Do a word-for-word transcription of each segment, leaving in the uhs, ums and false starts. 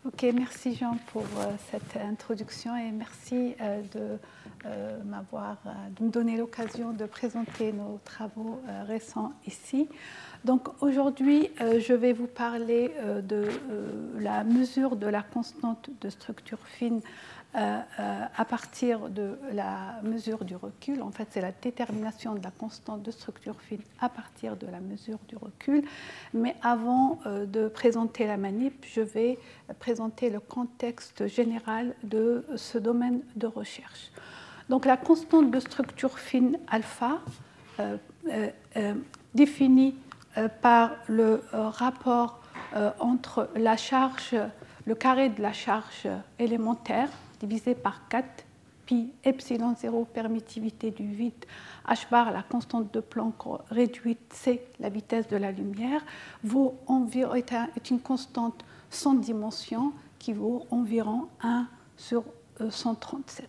Ok, merci Jean pour euh, cette introduction et merci euh, de, euh, m'avoir, euh, de me donner l'occasion de présenter nos travaux euh, récents ici. Donc aujourd'hui, euh, je vais vous parler euh, de euh, la mesure de la constante de structure fine euh, euh, à partir de la mesure du recul. En fait, c'est la détermination de la constante de structure fine à partir de la mesure du recul. Mais avant euh, de présenter la manip, je vais présenter le contexte général de ce domaine de recherche. Donc la constante de structure fine alpha, euh, euh, euh, définie euh, par le euh, rapport euh, entre la charge, le carré de la charge élémentaire, divisé par quatre, pi epsilon zéro, permittivité du vide, h bar, la constante de Planck réduite, c, la vitesse de la lumière, vaut environ, est, un, est une constante sans dimension qui vaut environ un sur cent trente-sept.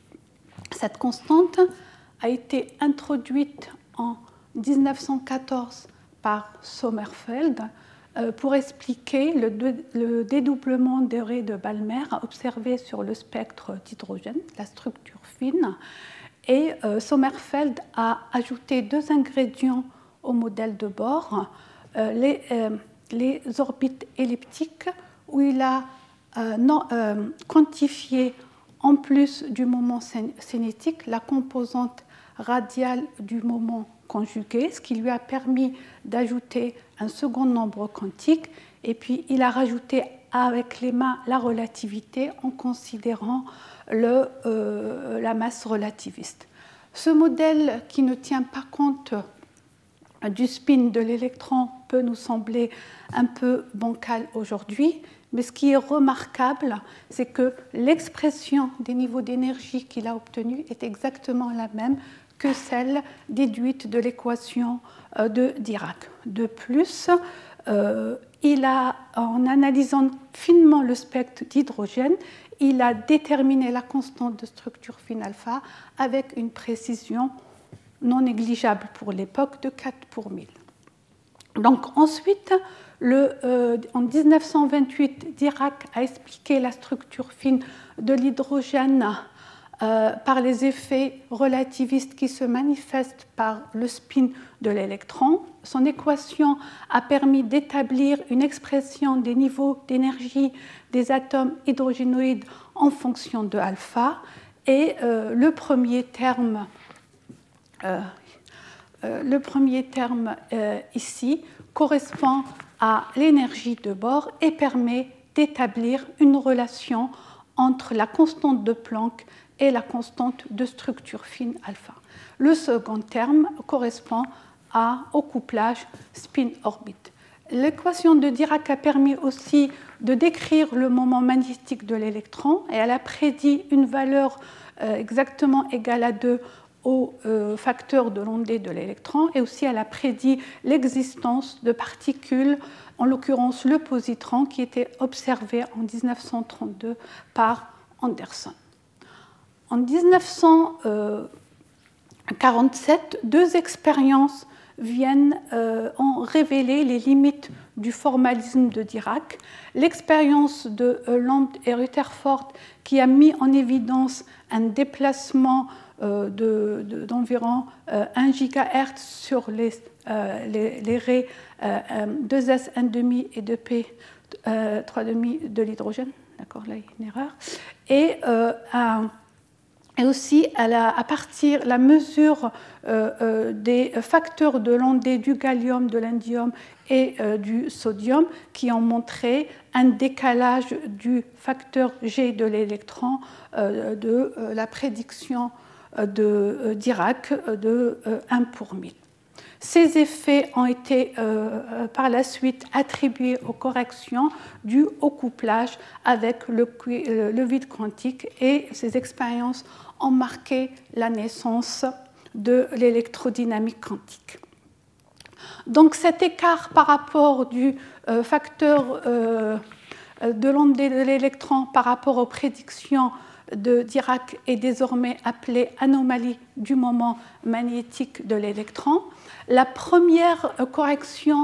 Cette constante a été introduite en dix-neuf cent quatorze par Sommerfeld euh, pour expliquer le, de, le dédoublement des raies de Balmer observé sur le spectre d'hydrogène, la structure fine. Et euh, Sommerfeld a ajouté deux ingrédients au modèle de Bohr, euh, les, euh, les orbites elliptiques, où il a euh, non, euh, quantifié en plus du moment cinétique la composante radiale du moment conjugué, ce qui lui a permis d'ajouter un second nombre quantique, et puis il a rajouté avec les mains la relativité en considérant le, euh, la masse relativiste. Ce modèle qui ne tient pas compte du spin de l'électron peut nous sembler un peu bancal aujourd'hui, mais ce qui est remarquable, c'est que l'expression des niveaux d'énergie qu'il a obtenue est exactement la même que celle déduite de l'équation de Dirac. De plus, euh, il a, en analysant finement le spectre d'hydrogène, il a déterminé la constante de structure fine alpha avec une précision non négligeable pour l'époque de quatre pour mille. Donc ensuite, le, euh, en dix-neuf cent vingt-huit, Dirac a expliqué la structure fine de l'hydrogène euh, par les effets relativistes qui se manifestent par le spin de l'électron. Son équation a permis d'établir une expression des niveaux d'énergie des atomes hydrogénoïdes en fonction de alpha. Et euh, le premier terme, euh, euh, le premier terme euh, ici correspond à l'énergie de Bohr et permet d'établir une relation entre la constante de Planck et la constante de structure fine alpha. Le second terme correspond à, au couplage spin-orbite. L'équation de Dirac a permis aussi de décrire le moment magnétique de l'électron et elle a prédit une valeur euh, exactement égale à deux au euh, facteur de l'ondée de l'électron et aussi elle a prédit l'existence de particules, en l'occurrence le positron, qui était observé en dix-neuf cent trente-deux par Anderson. En dix-neuf cent quarante-sept, deux expériences viennent euh, ont révélé les limites du formalisme de Dirac. L'expérience de euh, Land et Rutherford qui a mis en évidence un déplacement euh, de, de, d'environ euh, un gigahertz sur les, euh, les, les raies euh, deux S un virgule cinq et deux P euh, trois virgule cinq de l'hydrogène. D'accord, là il y a une erreur. Et euh, un Et aussi, à, la, à partir de la mesure euh, euh, des facteurs de l'ondée du gallium, de l'indium et euh, du sodium, qui ont montré un décalage du facteur G de l'électron euh, de euh, la prédiction de euh, Dirac de euh, un pour mille. Ces effets ont été euh, par la suite attribués aux corrections dues au couplage avec le, le vide quantique et ces expériences ont marqué la naissance de l'électrodynamique quantique. Donc cet écart par rapport du euh, facteur euh, de l'ondée de l'électron par rapport aux prédictions de Dirac est désormais appelée anomalie du moment magnétique de l'électron. La première correction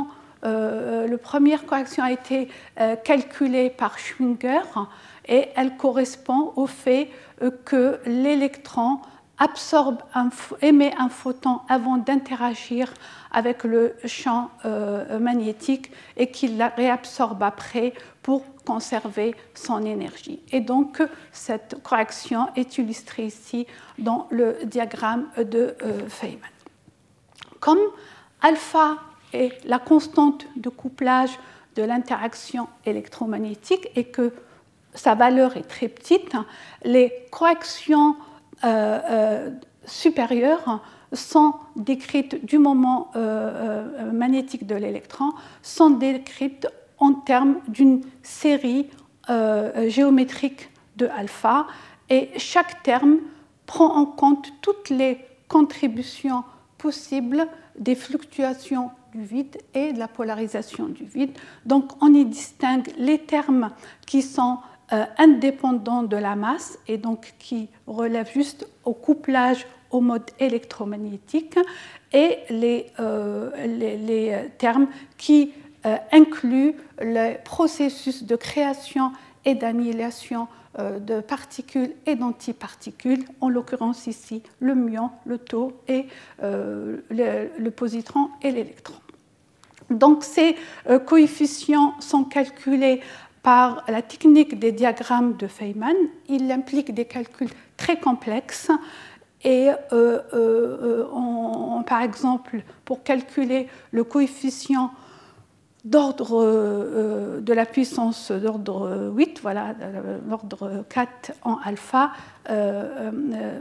euh, la première correction a été euh, calculée par Schwinger et elle correspond au fait euh, que l'électron absorbe un, émet un photon avant d'interagir avec le champ euh, magnétique et qu'il la réabsorbe après pour conserver son énergie. Et donc, cette correction est illustrée ici dans le diagramme de euh, Feynman. Comme alpha est la constante de couplage de l'interaction électromagnétique et que sa valeur est très petite, les corrections euh, euh, supérieures sont décrites du moment euh, euh, magnétique de l'électron, sont décrites en termes d'une série euh, géométrique de alpha, et chaque terme prend en compte toutes les contributions possibles des fluctuations du vide et de la polarisation du vide. Donc on y distingue les termes qui sont euh, indépendants de la masse et donc qui relèvent juste au couplage au mode électromagnétique, et les, euh, les, les termes qui euh, incluent le processus de création et d'annihilation euh, de particules et d'antiparticules, en l'occurrence ici le muon, le tau et euh, le, le positron et l'électron. Donc ces euh, coefficients sont calculés par la technique des diagrammes de Feynman. Il implique des calculs très complexes. Et euh, euh, on, on, par exemple, pour calculer le coefficient d'ordre euh, de la puissance d'ordre huit, voilà, l'ordre quatre en alpha, euh, euh,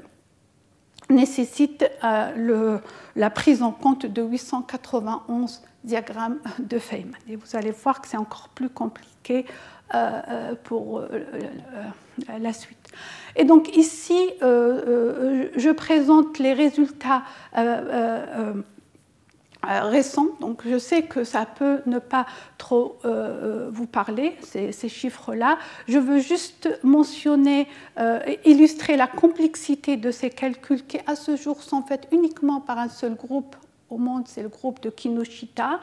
nécessite euh, le, la prise en compte de huit cent quatre-vingt-onze diagrammes de Feynman. Et vous allez voir que c'est encore plus compliqué euh, pour euh, la suite. Et donc ici, euh, euh, je présente les résultats euh, euh, euh, récents. Donc je sais que ça peut ne pas trop euh, vous parler, ces, ces chiffres-là. Je veux juste mentionner, euh, illustrer la complexité de ces calculs qui à ce jour sont faits uniquement par un seul groupe au monde, c'est le groupe de Kinoshita.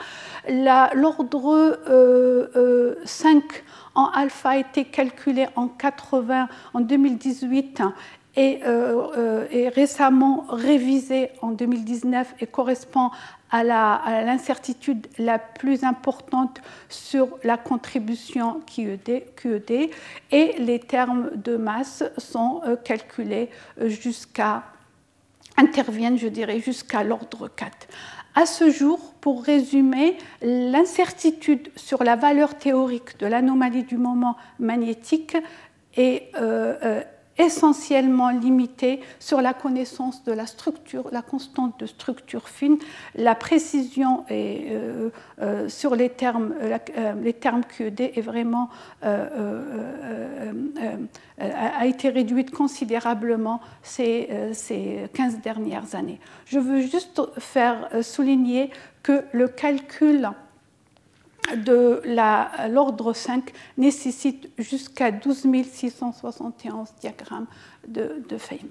L'ordre euh, euh, cinq en alpha a été calculé en quatre-vingts, en deux mille dix-huit et, euh, euh, et récemment révisé en deux mille dix-neuf et correspond à l'incertitude la, la plus importante sur la contribution Q E D, Q E D, et les termes de masse sont euh, calculés jusqu'à interviennent, je dirais, jusqu'à l'ordre quatre. À ce jour, pour résumer, l'incertitude sur la valeur théorique de l'anomalie du moment magnétique est euh, euh, essentiellement limitée sur la connaissance de la structure, la constante de structure fine. La précision est, euh, euh, sur les termes, euh, les termes Q E D est vraiment, euh, euh, euh, euh, a été réduite considérablement ces, euh, ces quinze dernières années. Je veux juste faire souligner que le calcul de l'ordre cinq nécessite jusqu'à douze mille six cent soixante et onze diagrammes de, de Feynman.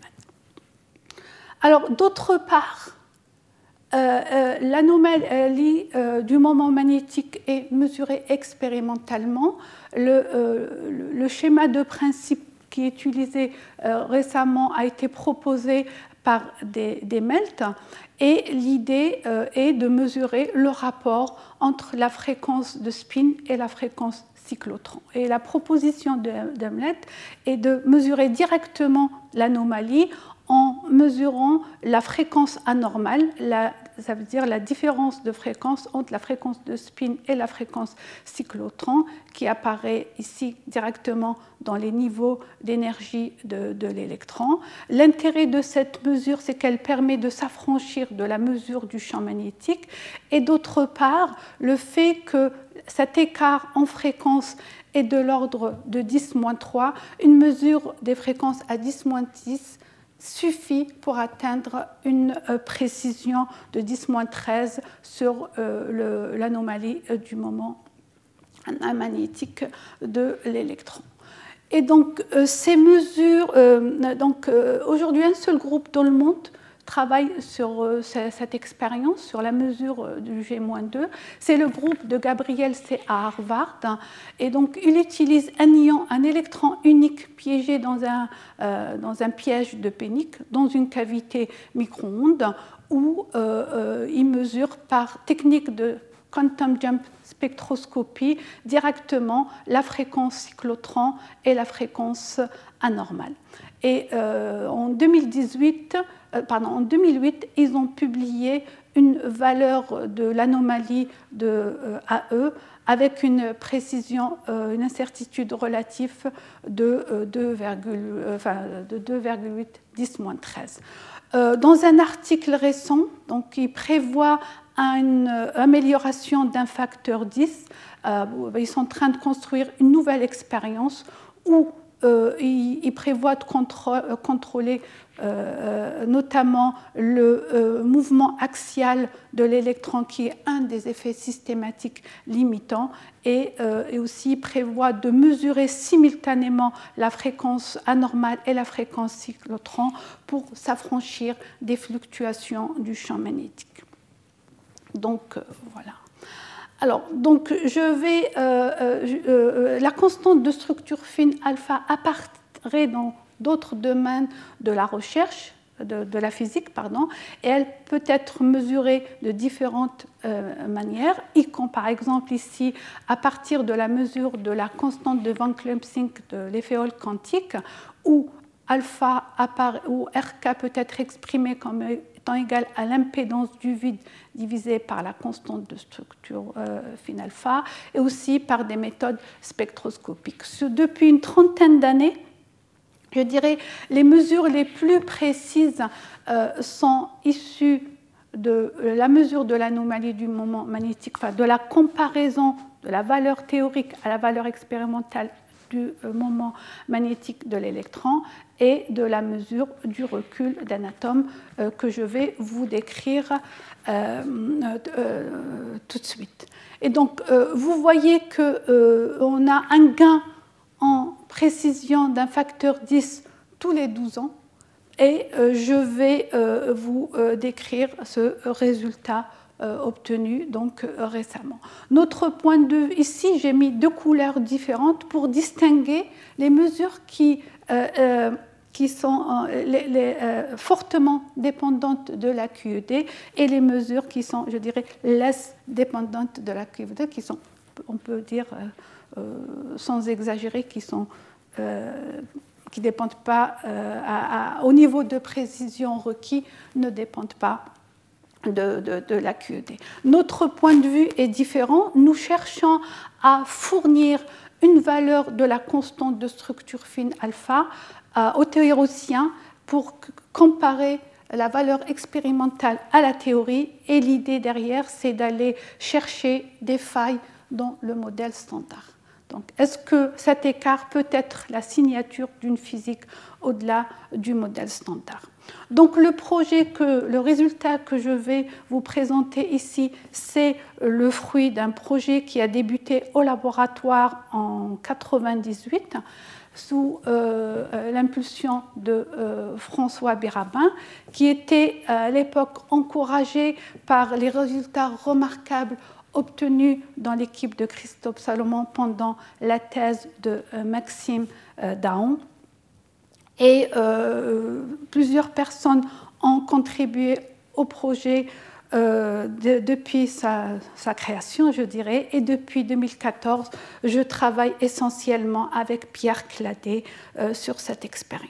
Alors, d'autre part, euh, euh, l'anomalie euh, du moment magnétique est mesurée expérimentalement. Le, euh, le, le schéma de principe qui est utilisé euh, récemment a été proposé par des, des melts, et l'idée euh, est de mesurer le rapport entre la fréquence de spin et la fréquence cyclotron. Et la proposition d'Helmholtz est de mesurer directement l'anomalie en mesurant la fréquence anormale, la, ça veut dire la différence de fréquence entre la fréquence de spin et la fréquence cyclotron, qui apparaît ici directement dans les niveaux d'énergie de, de l'électron. L'intérêt de cette mesure, c'est qu'elle permet de s'affranchir de la mesure du champ magnétique, et d'autre part, le fait que cet écart en fréquence est de l'ordre de dix moins trois, une mesure des fréquences à dix moins dix suffit pour atteindre une précision de dix moins treize sur l'anomalie du moment magnétique de l'électron. Et donc, ces mesures, donc aujourd'hui, un seul groupe dans le monde travaille sur euh, cette expérience, sur la mesure du G moins deux. C'est le groupe de Gabriel C. à Harvard. Et donc, il utilise un ion, un électron unique piégé dans un, euh, dans un piège de Pénick, dans une cavité micro-ondes, où euh, euh, il mesure par technique de quantum jump spectroscopie directement la fréquence cyclotron et la fréquence anormale. Et euh, en, deux mille dix-huit, euh, pardon, en deux mille huit, ils ont publié une valeur de l'anomalie de euh, A E avec une précision, euh, une incertitude relative de euh, deux virgule huit dix moins treize. Euh, dans un article récent, donc, il prévoit une amélioration d'un facteur dix. Euh, ils sont en train de construire une nouvelle expérience où euh, ils, ils prévoient de contrô- contrôler euh, notamment le euh, mouvement axial de l'électron, qui est un des effets systématiques limitants, et, euh, et aussi prévoit de mesurer simultanément la fréquence anormale et la fréquence cyclotron pour s'affranchir des fluctuations du champ magnétique. Donc, euh, voilà. Alors, donc, je vais, euh, euh, euh, la constante de structure fine alpha apparaît dans d'autres domaines de la recherche, de, de la physique, pardon, et elle peut être mesurée de différentes euh, manières, y compris par exemple ici à partir de la mesure de la constante de Van Clempsink de l'effet Hall quantique, où alpha apparaît, où R K peut être exprimé comme étant égal à l'impédance du vide divisé par la constante de structure euh, fine alpha, et aussi par des méthodes spectroscopiques. Depuis une trentaine d'années, je dirais, les mesures les plus précises euh, sont issues de la mesure de l'anomalie du moment magnétique, enfin de la comparaison de la valeur théorique à la valeur expérimentale du moment magnétique de l'électron et de la mesure du recul d'un atome euh, que je vais vous décrire euh, euh, tout de suite. Et donc, euh, vous voyez qu'on euh, a un gain en précision d'un facteur dix tous les douze ans, et euh, je vais euh, vous euh, décrire ce résultat euh, obtenu donc, euh, récemment. Notre point de vue, ici, j'ai mis deux couleurs différentes pour distinguer les mesures qui, euh, euh, qui sont euh, les, les, euh, fortement dépendantes de la Q E D et les mesures qui sont, je dirais, less dépendantes de la Q E D, qui sont, on peut dire, euh, Euh, sans exagérer, qui sont euh, qui ne dépendent pas euh, à, à, au niveau de précision requis, ne dépendent pas de, de, de la Q E D. Notre point de vue est différent. Nous cherchons à fournir une valeur de la constante de structure fine alpha euh, aux théoriciens pour comparer la valeur expérimentale à la théorie, et l'idée derrière, c'est d'aller chercher des failles dans le modèle standard. Donc, est-ce que cet écart peut être la signature d'une physique au-delà du modèle standard? Donc, le projet, que, le résultat que je vais vous présenter ici, c'est le fruit d'un projet qui a débuté au laboratoire en mille neuf cent quatre-vingt-dix-huit sous euh, l'impulsion de euh, François Bérabin, qui était à l'époque encouragé par les résultats remarquables obtenu dans l'équipe de Christophe Salomon pendant la thèse de euh, Maxime euh, Daon. Et euh, plusieurs personnes ont contribué au projet euh, de, depuis sa, sa création, je dirais. Et depuis deux mille quatorze, je travaille essentiellement avec Pierre Cladet euh, sur cette expérience.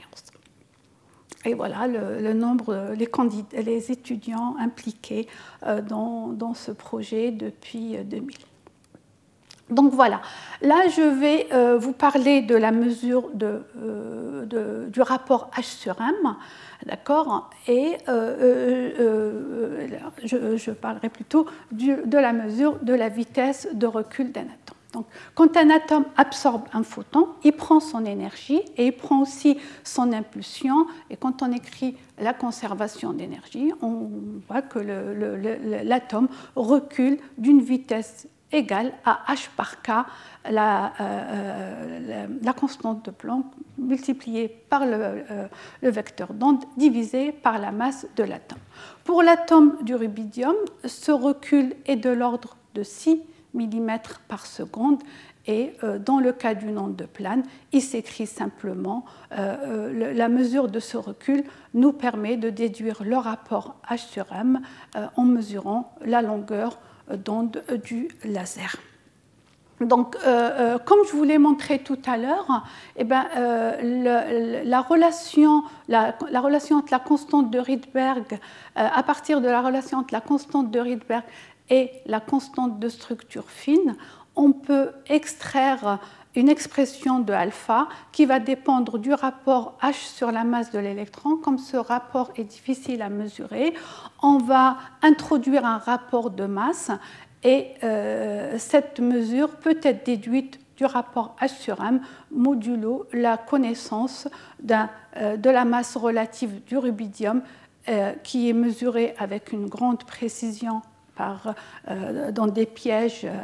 Et voilà le, le nombre, les, candidats, les étudiants impliqués euh, dans, dans ce projet depuis deux mille. Donc voilà, là je vais euh, vous parler de la mesure de, euh, de, du rapport H sur M, d'accord, et euh, euh, je, je parlerai plutôt du, de la mesure de la vitesse de recul d'un atome. Donc, quand un atome absorbe un photon, il prend son énergie et il prend aussi son impulsion. Et quand on écrit la conservation d'énergie, on voit que le, le, le, l'atome recule d'une vitesse égale à h par k, la, euh, la, la constante de Planck multipliée par le, euh, le vecteur d'onde divisé par la masse de l'atome. Pour l'atome du rubidium, ce recul est de l'ordre de six millimètres par seconde. Et euh, dans le cas d'une onde plane, il s'écrit simplement euh, le, la mesure de ce recul nous permet de déduire le rapport H sur M euh, en mesurant la longueur d'onde du laser. Donc, euh, euh, comme je vous l'ai montré tout à l'heure, eh ben, euh, le, la, relation, la, la relation entre la constante de Rydberg, euh, à partir de la relation entre la constante de Rydberg et la constante de structure fine, on peut extraire une expression de alpha qui va dépendre du rapport H sur la masse de l'électron. Comme ce rapport est difficile à mesurer, on va introduire un rapport de masse et euh, cette mesure peut être déduite du rapport H sur M modulo la connaissance d'un, euh, de la masse relative du rubidium euh, qui est mesurée avec une grande précision par, euh, dans des pièges euh,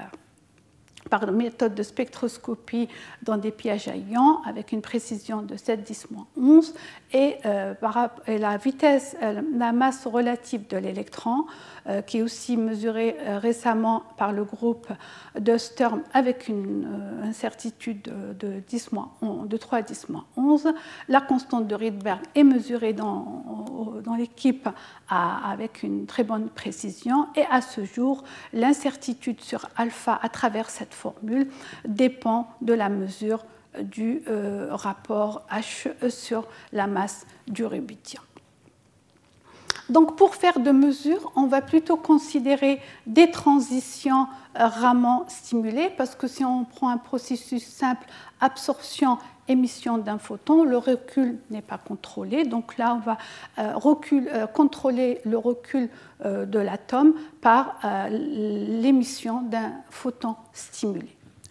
par méthode de spectroscopie dans des pièges à ions avec une précision de sept dix moins onze et, euh, par, et la vitesse, euh, la masse relative de l'électron euh, qui est aussi mesurée euh, récemment par le groupe de Sturm avec une euh, incertitude de, de, dix moins onze, de trois à dix moins onze. La constante de Rydberg est mesurée dans, dans l'équipe à, avec une très bonne précision et à ce jour, l'incertitude sur alpha à travers cette formule dépend de la mesure du euh, rapport H sur la masse du rubidium. Donc, pour faire de mesures, on va plutôt considérer des transitions Raman stimulées, parce que si on prend un processus simple, absorption, émission d'un photon, le recul n'est pas contrôlé. Donc là, on va euh, recul, euh, contrôler le recul euh, de l'atome par euh, l'émission d'un photon stimulé.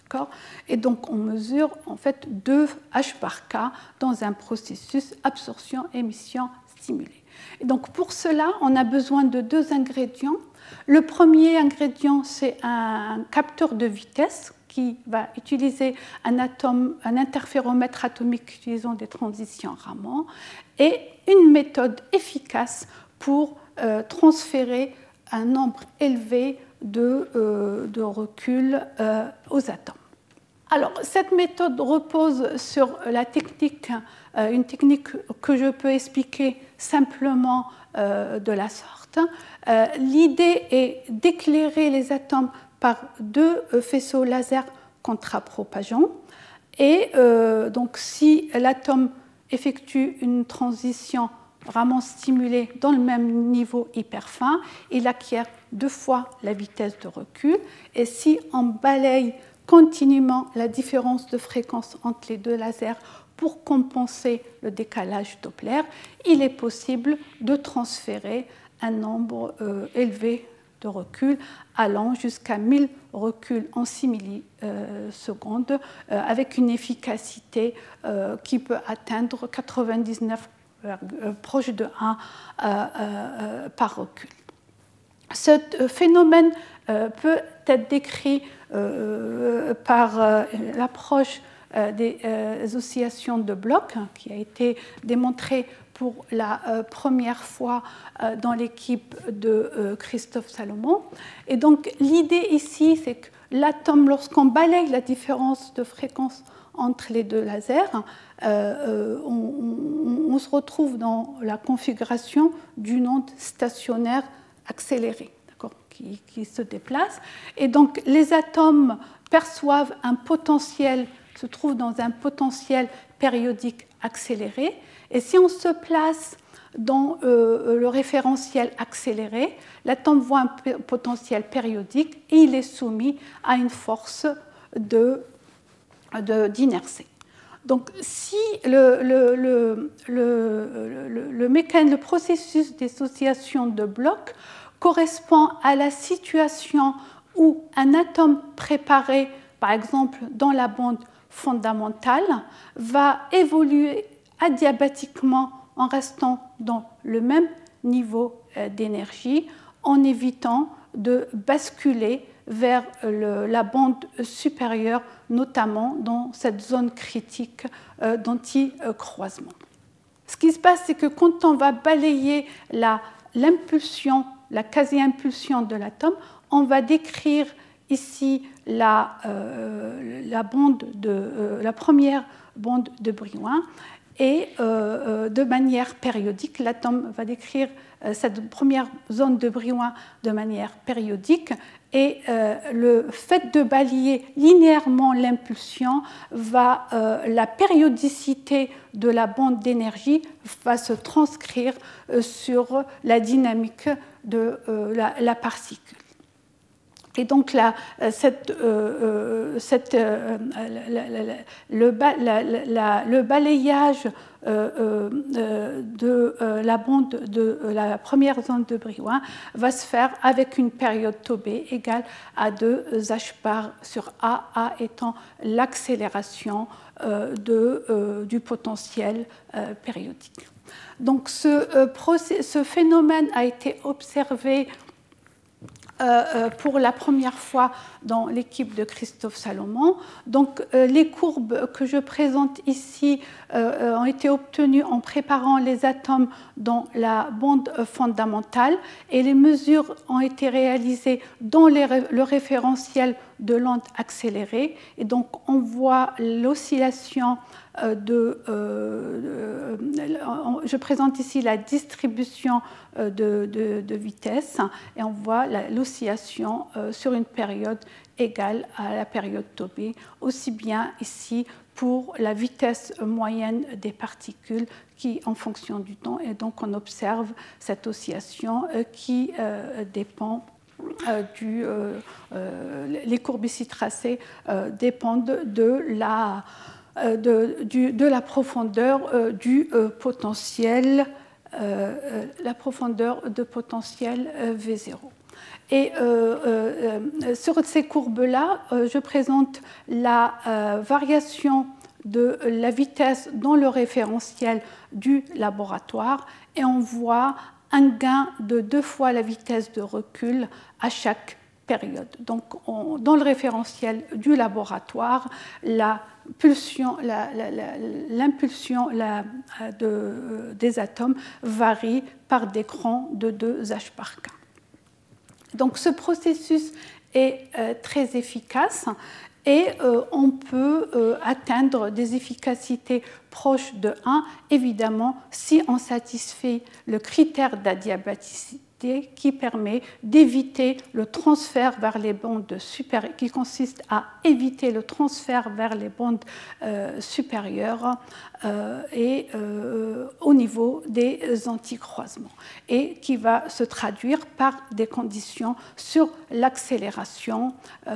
Et donc, on mesure en fait deux H par K dans un processus absorption-émission stimulée. Et donc, pour cela, on a besoin de deux ingrédients. Le premier ingrédient, c'est un capteur de vitesse qui va utiliser un, atome, un interféromètre atomique utilisant des transitions Raman et une méthode efficace pour euh, transférer un nombre élevé de, euh, de recul euh, aux atomes. Alors, cette méthode repose sur la technique, euh, une technique que je peux expliquer simplement euh, de la sorte. Euh, l'idée est d'éclairer les atomes par deux faisceaux laser contrapropageants. Et euh, donc, si l'atome effectue une transition Raman stimulée dans le même niveau hyperfin, il acquiert deux fois la vitesse de recul. Et si on balaye continuellement la différence de fréquence entre les deux lasers pour compenser le décalage Doppler, il est possible de transférer un nombre euh, élevé de reculs allant jusqu'à mille reculs en six millisecondes euh, avec une efficacité euh, qui peut atteindre quatre-vingt-dix-neuf euh, proche de un euh, euh, par recul. Ce phénomène euh, peut être décrit euh, par euh, l'approche euh, des euh, oscillations de blocs qui a été démontrée pour la euh, première fois euh, dans l'équipe de euh, Christophe Salomon. Et donc l'idée ici, c'est que l'atome, lorsqu'on balaye la différence de fréquence entre les deux lasers, euh, on, on, on se retrouve dans la configuration d'une onde stationnaire accélérée, qui, qui se déplace. Et donc les atomes perçoivent un potentiel, se trouvent dans un potentiel périodique accéléré. Et si on se place dans euh, le référentiel accéléré, l'atome voit un potentiel périodique et il est soumis à une force de, de, d'inertie. Donc, si le, le, le, le, le, le, mécan, le processus dissociation de blocs correspond à la situation où un atome préparé, par exemple dans la bande fondamentale, va évoluer adiabatiquement en restant dans le même niveau d'énergie, en évitant de basculer vers le, la bande supérieure, notamment dans cette zone critique euh, d'anti-croisement. Ce qui se passe, c'est que quand on va balayer la, l'impulsion, la quasi-impulsion de l'atome, on va décrire ici la, euh, la, bande de, euh, la première bande de Brillouin, et euh, de manière périodique. L'atome va décrire euh, cette première zone de Brillouin de manière périodique, et euh, le fait de balayer linéairement l'impulsion, va, euh, la périodicité de la bande d'énergie va se transcrire euh, sur la dynamique de euh, la, la particule. Et donc, là, cette, euh, cette, euh, la, la, la, le, la, la, le balayage euh, euh, de euh, la bande de euh, la première zone de Brillouin va se faire avec une période tau B égale à deux h bar sur A, A étant l'accélération euh, de, euh, du potentiel euh, périodique. Donc, ce, euh, procès, ce phénomène a été observé Euh, pour la première fois dans l'équipe de Christophe Salomon. Donc, euh, les courbes que je présente ici euh, ont été obtenues en préparant les atomes dans la bande fondamentale, et les mesures ont été réalisées dans les, le référentiel de l'onde accélérée. Et donc, on voit l'oscillation de, euh, de, je présente ici la distribution de, de, de vitesse, et on voit l'oscillation sur une période égale à la période tau B, aussi bien ici pour la vitesse moyenne des particules qui en fonction du temps, et donc on observe cette oscillation qui euh, dépend euh, du, euh, euh, les courbes ici tracées euh, dépendent de la De, du, de la profondeur euh, du euh, potentiel, euh, la profondeur de potentiel euh, V zéro. Et euh, euh, sur ces courbes-là, euh, je présente la euh, variation de la vitesse dans le référentiel du laboratoire, et on voit un gain de deux fois la vitesse de recul à chaque période. Donc, on, dans le référentiel du laboratoire, la Pulsion, la, la, la, l'impulsion la, de, des atomes varie par des crans de deux h par k. Donc ce processus est euh, très efficace, et euh, on peut euh, atteindre des efficacités proches de un, évidemment, si on satisfait le critère d'adiabaticité qui permet d'éviter le transfert vers les bandes supérieures, qui consiste à éviter le transfert vers les bandes euh, supérieures euh, et euh, au niveau des anticroisements, et qui va se traduire par des conditions sur l'accélération, euh,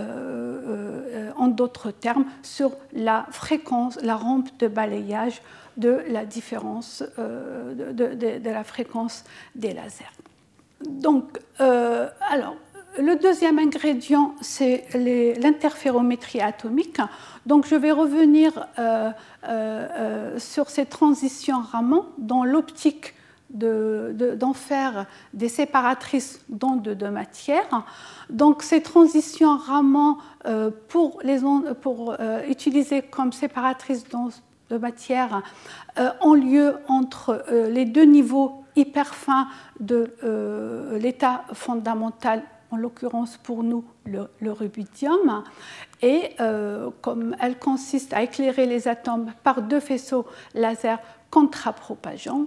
euh, en d'autres termes, sur la fréquence, la rampe de balayage de la différence euh, de, de, de, de la fréquence des lasers. Donc, euh, alors, le deuxième ingrédient, c'est les, l'interférométrie atomique. Donc, je vais revenir euh, euh, sur ces transitions Raman dans l'optique de, de, d'en faire des séparatrices d'ondes de matière. Donc, ces transitions Raman, euh, pour, les ondes, pour euh, utiliser comme séparatrices d'ondes de matière, euh, ont lieu entre euh, les deux niveaux hyper fins de euh, l'état fondamental, en l'occurrence pour nous le, le rubidium, et euh, comme elle consiste à éclairer les atomes par deux faisceaux laser contrapropageants,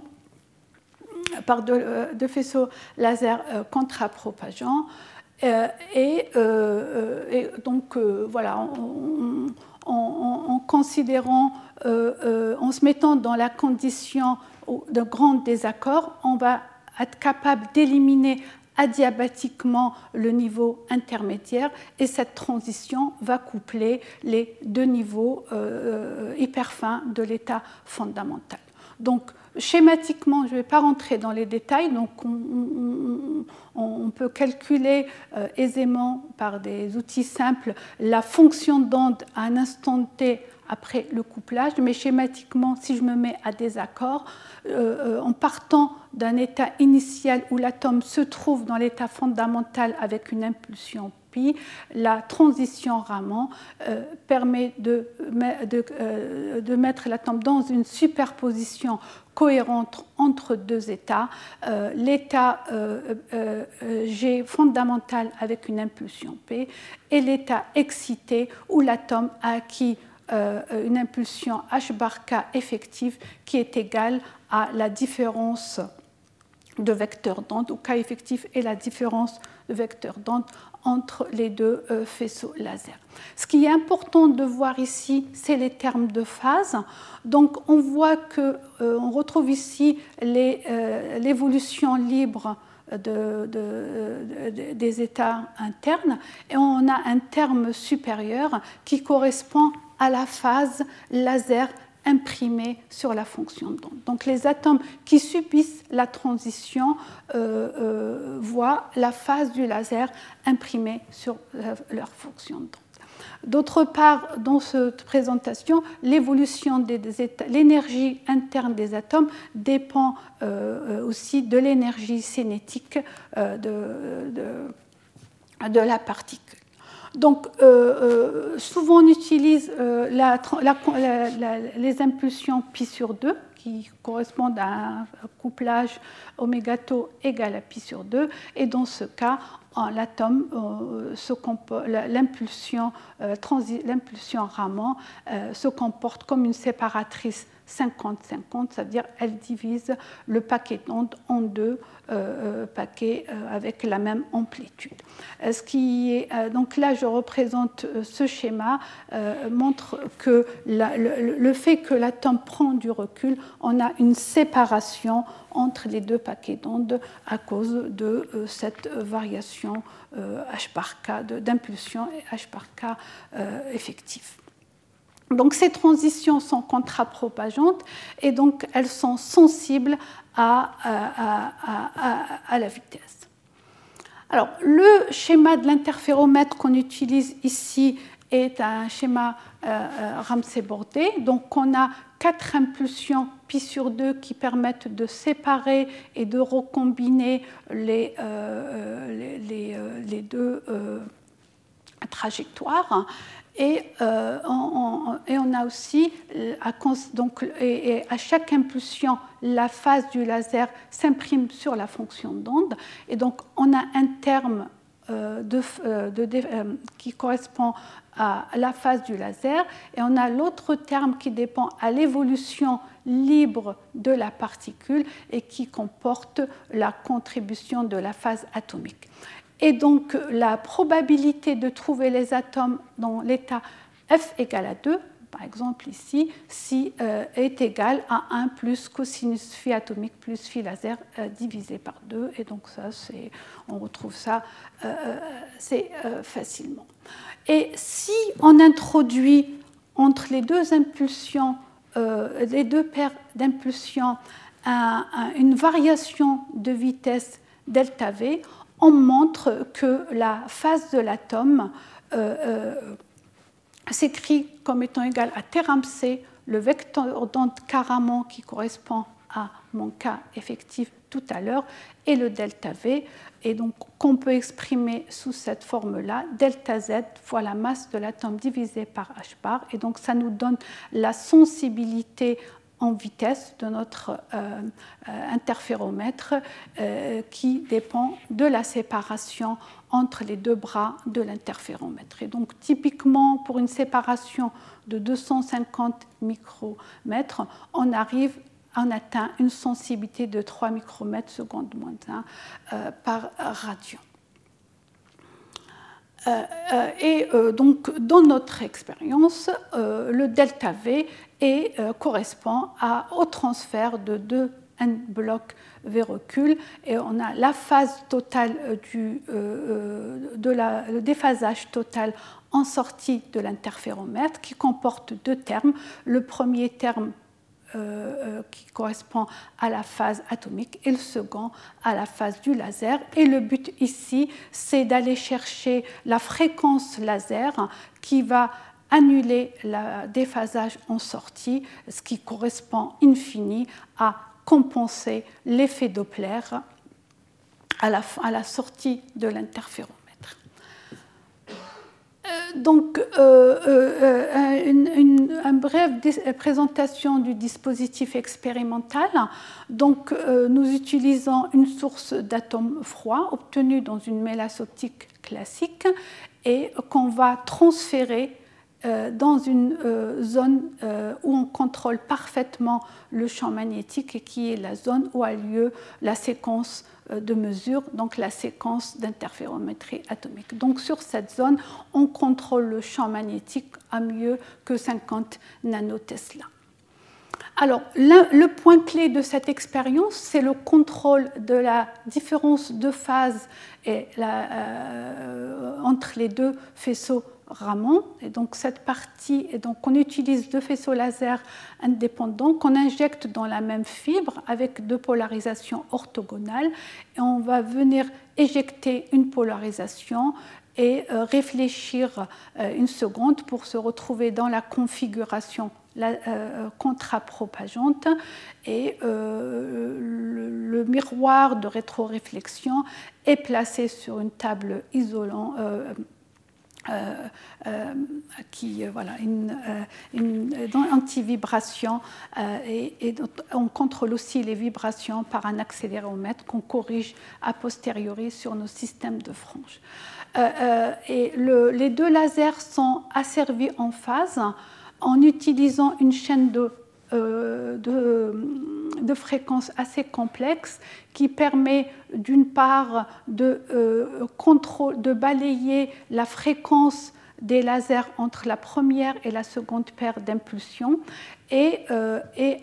par deux, euh, deux faisceaux laser euh, contrapropageants, euh, et, euh, et donc euh, voilà, en, en, en, en considérant, euh, euh, en se mettant dans la condition de grand désaccord, on va être capable d'éliminer adiabatiquement le niveau intermédiaire, et cette transition va coupler les deux niveaux euh, hyper fins de l'état fondamental. Donc, schématiquement, je ne vais pas rentrer dans les détails, donc on, on, on peut calculer euh, aisément par des outils simples la fonction d'onde à un instant t après le couplage, mais schématiquement, si je me mets à désaccord, euh, en partant d'un état initial où l'atome se trouve dans l'état fondamental avec une impulsion anisotropie, la transition Raman euh, permet de, de, euh, de mettre l'atome dans une superposition cohérente entre deux états, euh, l'état euh, euh, G fondamental avec une impulsion P et l'état excité où l'atome a acquis euh, une impulsion H bar K effective qui est égale à la différence de vecteurs d'onde, où K effectif est la différence de vecteurs d'onde entre les deux euh, faisceaux laser. Ce qui est important de voir ici, c'est les termes de phase. Donc on voit qu'on euh, retrouve ici euh, l'évolution libre de, de, de, des états internes, et on a un terme supérieur qui correspond à la phase laser imprimée sur la fonction d'onde. Donc les atomes qui subissent la transition euh, euh, voient la phase du laser imprimée sur euh, leur fonction d'onde. D'autre part, dans cette présentation, l'évolution des, des états, l'énergie interne des atomes dépend euh, aussi de l'énergie cinétique euh, de, de, de la particule. Donc, euh, euh, souvent on utilise euh, la, la, la, les impulsions pi sur deux, qui correspondent à un couplage oméga tau égal à pi sur deux, et dans ce cas, l'atome, euh, l'impulsion euh, Raman euh, se comporte comme une séparatrice cinquante cinquante, c'est-à-dire elle divise le paquet d'ondes en deux euh, paquets euh, avec la même amplitude. Ce qui est, euh, donc là, je représente euh, ce schéma, euh, montre que la, le, le fait que l'atome prend du recul, on a une séparation entre les deux paquets d'ondes à cause de euh, cette variation euh, H bar K, d'impulsion H bar K euh, effective. Donc ces transitions sont contrapropagantes et donc elles sont sensibles à, à, à, à, à la vitesse. Alors le schéma de l'interféromètre qu'on utilise ici est un schéma euh, Ramsey-Bordé. Donc on a quatre impulsions pi sur deux qui permettent de séparer et de recombiner les, euh, les, les, les deux euh, trajectoires. Et, euh, on, on, et on a aussi, à, donc, et, et à chaque impulsion, la phase du laser s'imprime sur la fonction d'onde. Et donc, on a un terme euh, de, de, de, euh, qui correspond à la phase du laser, et on a l'autre terme qui dépend à l'évolution libre de la particule et qui comporte la contribution de la phase atomique. Et donc, la probabilité de trouver les atomes dans l'état F égale à deux, par exemple ici, si, euh, est égale à un plus cosinus phi atomique plus phi laser euh, divisé par deux. Et donc, ça, c'est, on retrouve ça euh, c'est, euh, facilement. Et si on introduit entre les deux impulsions, euh, les deux paires d'impulsions, un, un, une variation de vitesse delta V, on montre que la phase de l'atome euh, euh, s'écrit comme étant égale à T Ramsey, le vecteur d'onde K Raman qui correspond à mon K effectif tout à l'heure, et le delta V, et donc qu'on peut exprimer sous cette forme-là, delta Z fois la masse de l'atome divisé par H bar, et donc ça nous donne la sensibilité en vitesse de notre euh, euh, interféromètre euh, qui dépend de la séparation entre les deux bras de l'interféromètre. Et donc typiquement pour une séparation de deux cent cinquante micromètres, on arrive on atteint une sensibilité de trois micromètres seconde moins un euh, par radian. Euh, euh, et euh, donc, dans notre expérience, euh, le delta V est, euh, correspond à, au transfert de deux n blocs V recul, et on a la phase totale du, euh, de la, le déphasage total en sortie de l'interféromètre qui comporte deux termes. Le premier terme Euh, qui correspond à la phase atomique et le second à la phase du laser. Et le but ici, c'est d'aller chercher la fréquence laser qui va annuler le déphasage en sortie, ce qui correspond in fine à compenser l'effet Doppler à la, à la sortie de l'interféromètre. Donc, euh, euh, une, une, une brève présentation du dispositif expérimental. Donc, euh, nous utilisons une source d'atomes froids obtenue dans une mélasse optique classique et qu'on va transférer euh, dans une euh, zone euh, où on contrôle parfaitement le champ magnétique et qui est la zone où a lieu la séquence de mesure, donc la séquence d'interférométrie atomique. Donc sur cette zone, on contrôle le champ magnétique à mieux que cinquante nanotesla. Alors, le point clé de cette expérience, c'est le contrôle de la différence de phase et la, euh, entre les deux faisceaux Raman. Et donc cette partie, et donc on utilise deux faisceaux laser indépendants qu'on injecte dans la même fibre avec deux polarisations orthogonales, et on va venir éjecter une polarisation et euh, réfléchir euh, une seconde pour se retrouver dans la configuration la, euh, contrapropageante, et euh, le, le miroir de rétroréflexion est placé sur une table isolante euh, Euh, euh, qui, euh, voilà, une, euh, une anti-vibration euh, et, et on contrôle aussi les vibrations par un accéléromètre qu'on corrige a posteriori sur nos systèmes de franges. Euh, euh, et le, les deux lasers sont asservis en phase en utilisant une chaîne de Euh, de, de fréquences assez complexes qui permet d'une part de, euh, contrôle, de balayer la fréquence des lasers entre la première et la seconde paire d'impulsions et, euh, et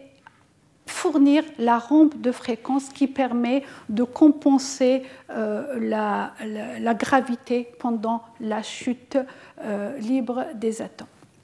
fournir la rampe de fréquence qui permet de compenser euh, la, la, la gravité pendant la chute euh, libre des atomes.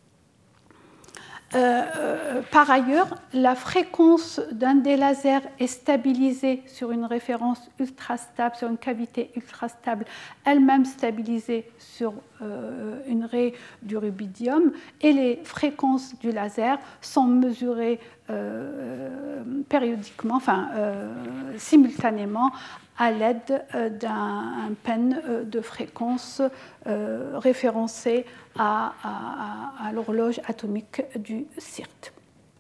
Euh, par ailleurs, la fréquence d'un des lasers est stabilisée sur une référence ultra stable, sur une cavité ultra stable, elle-même stabilisée sur euh, une raie du rubidium, et les fréquences du laser sont mesurées euh, périodiquement, enfin euh, simultanément, à l'aide d'un pen de fréquence euh, référencé à, à, à l'horloge atomique du C I R T.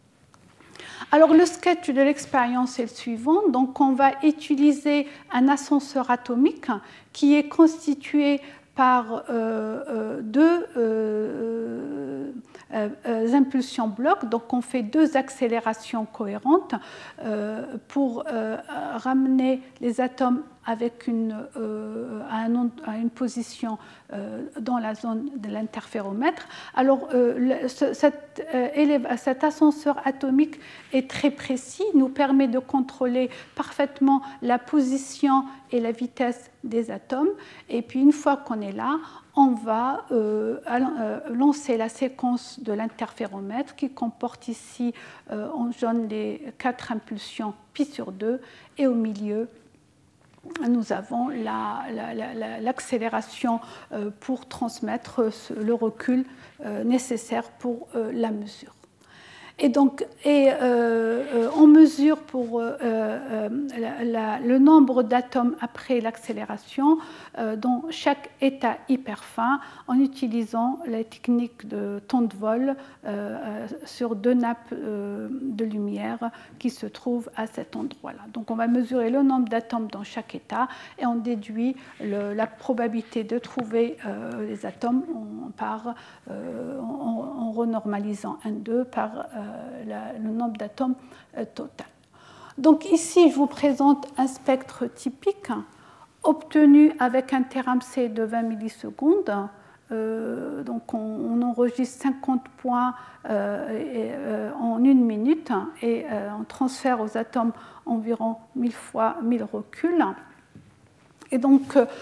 Alors le sketch de l'expérience est le suivant. Donc on va utiliser un ascenseur atomique qui est constitué par euh, euh, deux euh, euh, euh, impulsions blocs. Donc on fait deux accélérations cohérentes euh, pour euh, ramener les atomes avec une, euh, à, un, à une position euh, dans la zone de l'interféromètre. Alors euh, le, ce, cet, euh, cet ascenseur atomique est très précis, nous permet de contrôler parfaitement la position et la vitesse des atomes. Et puis une fois qu'on est là, on va euh, lancer la séquence de l'interféromètre qui comporte ici euh, en jaune les quatre impulsions pi sur deux, et au milieu nous avons la, la, la, l'accélération euh, pour transmettre le recul euh, nécessaire pour euh, la mesure. Et donc, et, euh, on mesure pour euh, euh, la, la, le nombre d'atomes après l'accélération euh, dans chaque état hyper fin en utilisant la technique de temps de vol euh, sur deux nappes euh, de lumière qui se trouvent à cet endroit-là. Donc, on va mesurer le nombre d'atomes dans chaque état et on déduit le, la probabilité de trouver euh, les atomes en, par, euh, en, en renormalisant un deux par euh, La, le nombre d'atomes euh, total. Donc ici, je vous présente un spectre typique obtenu avec un T R A M C de vingt millisecondes. Euh, donc on, on enregistre cinquante points euh, et, euh, en une minute et euh, on transfère aux atomes environ mille fois mille reculs. Et donc, euh,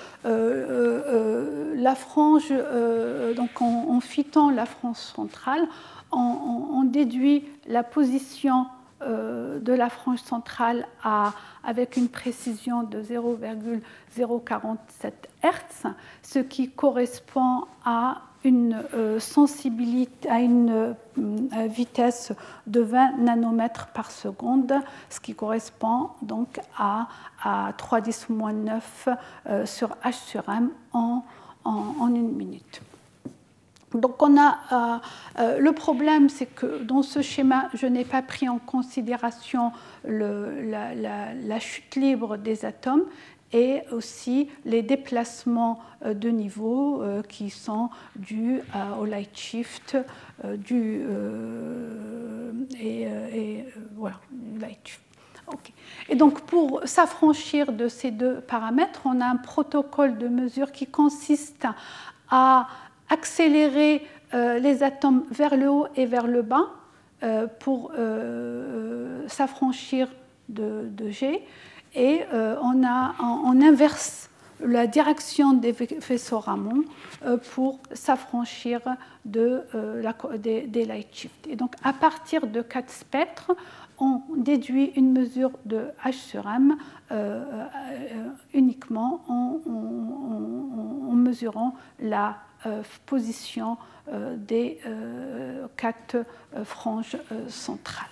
euh, la frange, euh, donc en, en fitant la frange centrale, on, on, on déduit la position euh, de la frange centrale à, avec une précision de zéro virgule zéro quarante-sept hertz, ce qui correspond à une euh, sensibilité, à une euh, vitesse de vingt nanomètres par seconde, ce qui correspond donc à, à trois dix moins neuf euh, sur H sur M en, en, en une minute. Donc on a, euh, euh, le problème, c'est que dans ce schéma, je n'ai pas pris en considération le, la, la, la chute libre des atomes et aussi les déplacements de niveau euh, qui sont dus euh, au light shift euh, du, euh, et, et euh, voilà, light shift. Okay. Et donc pour s'affranchir de ces deux paramètres, on a un protocole de mesure qui consiste à accélérer euh, les atomes vers le haut et vers le bas euh, pour euh, s'affranchir de, de G. Et euh, on, a, on, on inverse la direction des vaisseaux Raman euh, pour s'affranchir de, euh, la, des, des light shifts. Et donc à partir de quatre spectres, on déduit une mesure de H sur M euh, euh, uniquement en, en, en, en mesurant la euh, position euh, des euh, quatre euh, franges euh, centrales.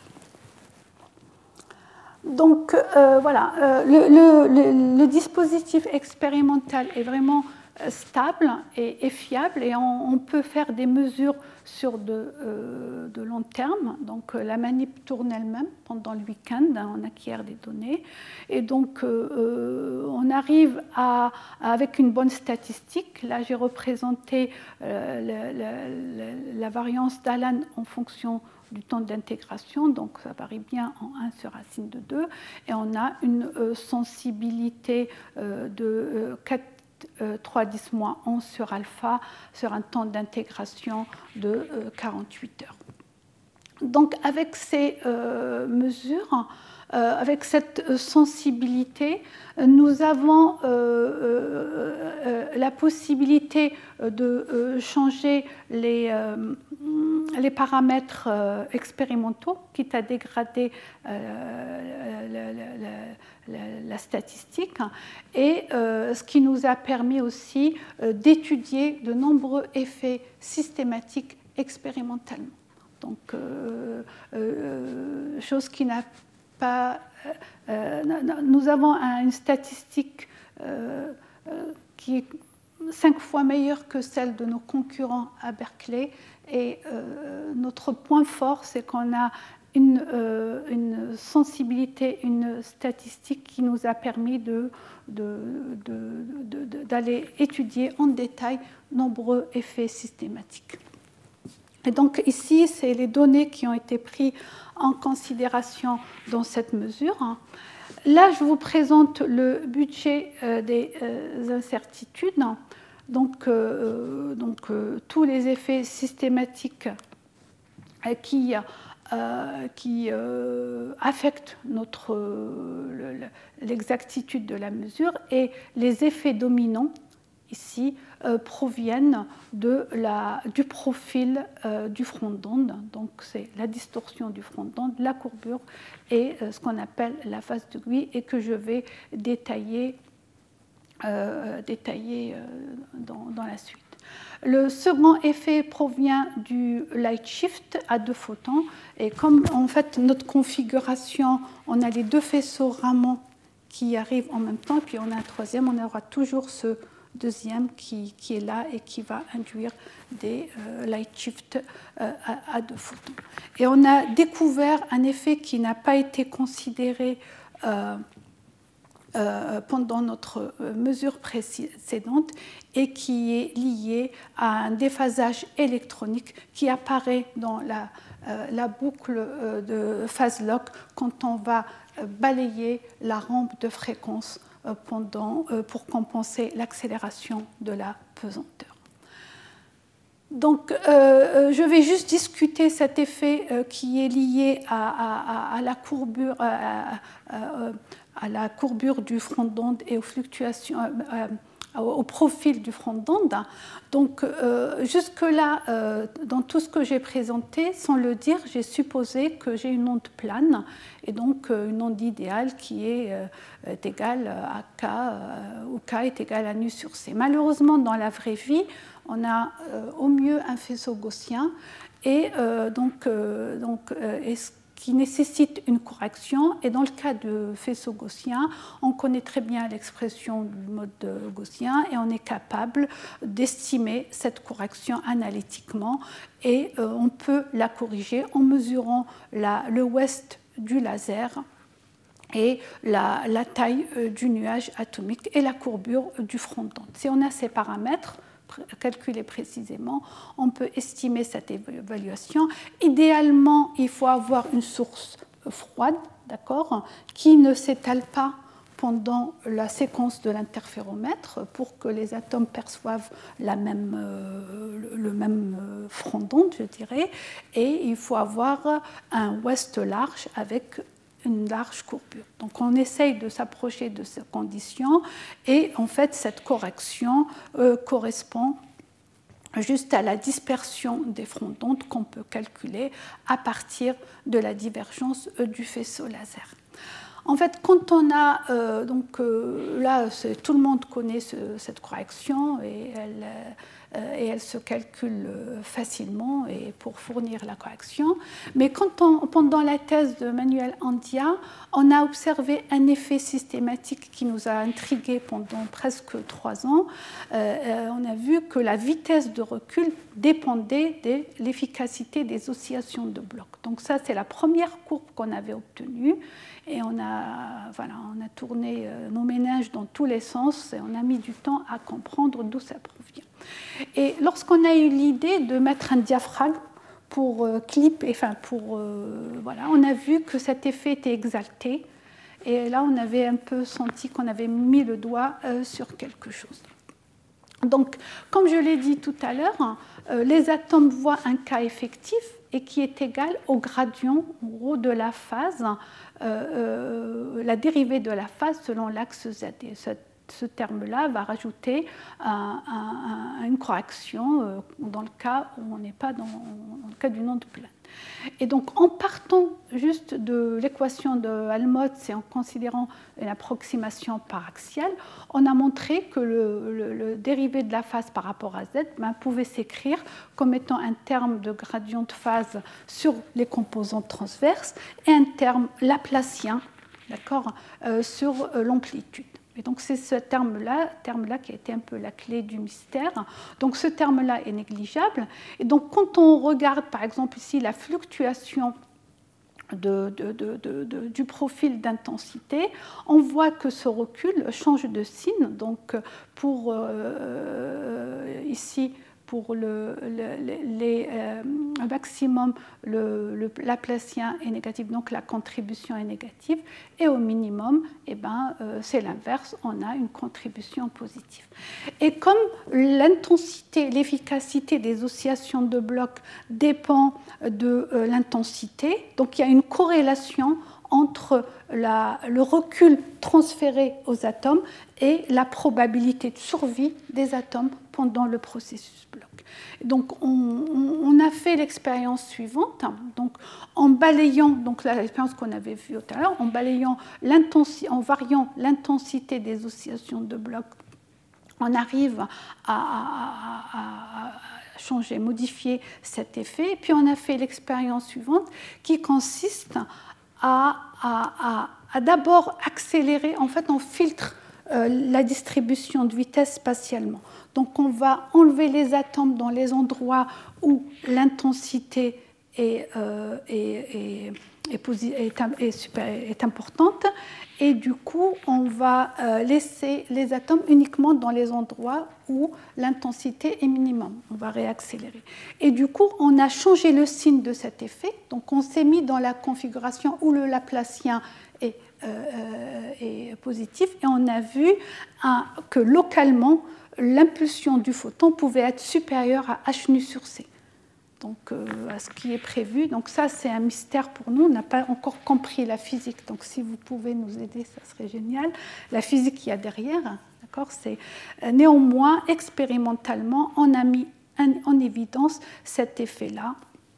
Donc euh, voilà, euh, le, le, le dispositif expérimental est vraiment stable et, et fiable et on, on peut faire des mesures sur de, euh, de long terme. Donc la manip tourne elle-même pendant le week-end, hein, on acquiert des données et donc euh, on arrive à, avec une bonne statistique. Là j'ai représenté euh, la, la, la, la variance d'Alan en fonction du temps d'intégration, donc ça varie bien en un sur racine de deux, et on a une euh, sensibilité euh, de euh, quatre, euh, trois dix moins onze sur alpha sur un temps d'intégration de euh, quarante-huit heures. Donc avec ces euh, mesures, euh, avec cette sensibilité, nous avons euh, euh, euh, la possibilité de euh, changer les, euh, les paramètres euh, expérimentaux, quitte à dégrader euh, la, la, la, la statistique, et euh, ce qui nous a permis aussi euh, d'étudier de nombreux effets systématiques expérimentalement. Donc, euh, euh, chose qui n'a pas. Euh, nous avons une statistique euh, euh, qui est cinq fois meilleure que celle de nos concurrents à Berkeley. Et euh, notre point fort, c'est qu'on a une, euh, une sensibilité, une statistique qui nous a permis de, de, de, de, de, d'aller étudier en détail nombreux effets systématiques. Et donc ici, c'est les données qui ont été prises en considération dans cette mesure. Là, je vous présente le budget des incertitudes. Donc, euh, donc euh, tous les effets systématiques qui, euh, qui euh, affectent notre, euh, l'exactitude de la mesure et les effets dominants ici euh, proviennent de la, du profil euh, du front d'onde. Donc c'est la distorsion du front d'onde, la courbure et euh, ce qu'on appelle la phase d'aiguille et que je vais détailler, euh, détailler euh, dans, dans la suite. Le second effet provient du light shift à deux photons et comme en fait notre configuration, on a les deux faisceaux Raman qui arrivent en même temps et puis on a un troisième, on aura toujours ce deuxième qui, qui est là et qui va induire des euh, light shifts euh, à, à deux photons. Et on a découvert un effet qui n'a pas été considéré euh, euh, pendant notre mesure précédente et qui est lié à un déphasage électronique qui apparaît dans la, euh, la boucle euh, de phase lock quand on va balayer la rampe de fréquence pendant, pour compenser l'accélération de la pesanteur. Donc, euh, je vais juste discuter cet effet euh, qui est lié à, à, à, la courbure, à, à, à la courbure du front d'onde et aux fluctuations, euh, au profil du front d'onde. Donc, euh, jusque-là, euh, dans tout ce que j'ai présenté, sans le dire, j'ai supposé que j'ai une onde plane, et donc euh, une onde idéale qui est, euh, est égale à K, euh, où K est égal à nu sur C. Malheureusement, dans la vraie vie, on a euh, au mieux un faisceau gaussien, et euh, donc, euh, donc euh, et ce qui nécessite une correction. Et dans le cas de faisceau gaussien, on connaît très bien l'expression du mode gaussien et on est capable d'estimer cette correction analytiquement et euh, on peut la corriger en mesurant la, le ouest du laser et la, la taille euh, du nuage atomique et la courbure du front d'onde. Si on a ces paramètres calculés précisément, on peut estimer cette évaluation. Idéalement, il faut avoir une source froide, d'accord, qui ne s'étale pas pendant la séquence de l'interféromètre pour que les atomes perçoivent la même, euh, le même front d'onde, je dirais, et il faut avoir un ouest large avec une large courbure. Donc on essaye de s'approcher de ces conditions et en fait cette correction euh, correspond juste à la dispersion des fronts d'onde qu'on peut calculer à partir de la divergence euh, du faisceau laser. En fait, quand on a, euh, donc euh, là, tout le monde connaît ce, cette correction et elle, euh, et elle se calcule facilement et pour fournir la correction. Mais quand on, pendant la thèse de Manuel Andia, on a observé un effet systématique qui nous a intrigués pendant presque trois ans. Euh, on a vu que la vitesse de recul dépendait de l'efficacité des oscillations de blocs. Donc ça, c'est la première courbe qu'on avait obtenue. Et on a, voilà, on a tourné nos méninges dans tous les sens et on a mis du temps à comprendre d'où ça provient. Et lorsqu'on a eu l'idée de mettre un diaphragme pour euh, clip, enfin pour, euh, voilà, on a vu que cet effet était exalté. Et là, on avait un peu senti qu'on avait mis le doigt euh, sur quelque chose. Donc, comme je l'ai dit tout à l'heure, euh, les atomes voient un K effectif et qui est égal au gradient en gros, de la phase, euh, euh, la dérivée de la phase selon l'axe Z. Et ce, ce terme-là va rajouter un, un, une correction euh, dans le cas où on n'est pas dans, dans le cas d'une onde plane. Et donc, en partant juste de l'équation de Helmholtz et en considérant une approximation paraxiale, on a montré que le, le, le dérivé de la phase par rapport à Z ben, pouvait s'écrire comme étant un terme de gradient de phase sur les composantes transverses et un terme laplacien, d'accord, euh, sur euh, l'amplitude. Et donc c'est ce terme-là, terme-là qui a été un peu la clé du mystère. Donc ce terme-là est négligeable. Et donc quand on regarde par exemple ici la fluctuation de, de, de, de, de, du profil d'intensité, on voit que ce recul change de signe. Donc pour euh, ici pour le, le les, euh, maximum, le, le laplacien est négatif, donc la contribution est négative, et au minimum, eh ben, euh, c'est l'inverse, on a une contribution positive. Et comme l'intensité, l'efficacité des oscillations de blocs dépend de euh, l'intensité, donc il y a une corrélation entre la, le recul transféré aux atomes et la probabilité de survie des atomes pendant le processus bloc. Donc on, on a fait l'expérience suivante, donc en balayant, donc l'expérience qu'on avait vue tout à l'heure, en balayant l'intensité, en variant l'intensité des oscillations de bloc, on arrive à, à, à, à changer, modifier cet effet. Et puis on a fait l'expérience suivante qui consiste à, à, à, à d'abord accélérer, en fait on filtre euh, la distribution de vitesse spatialement. Donc on va enlever les atomes dans les endroits où l'intensité est, euh, est, est, est, est, super, est importante et du coup on va euh, laisser les atomes uniquement dans les endroits où l'intensité est minimum. On va réaccélérer. Et du coup on a changé le signe de cet effet. Donc on s'est mis dans la configuration où le laplacien est, euh, est positif et on a vu un, que localement l'impulsion du photon pouvait être supérieure à h nu sur c, donc euh, à ce qui est prévu. Donc ça, c'est un mystère pour nous. On n'a pas encore compris la physique. Donc si vous pouvez nous aider, ça serait génial. La physique qu'il y a derrière, d'accord, c'est néanmoins expérimentalement, on a mis en évidence cet effet-là.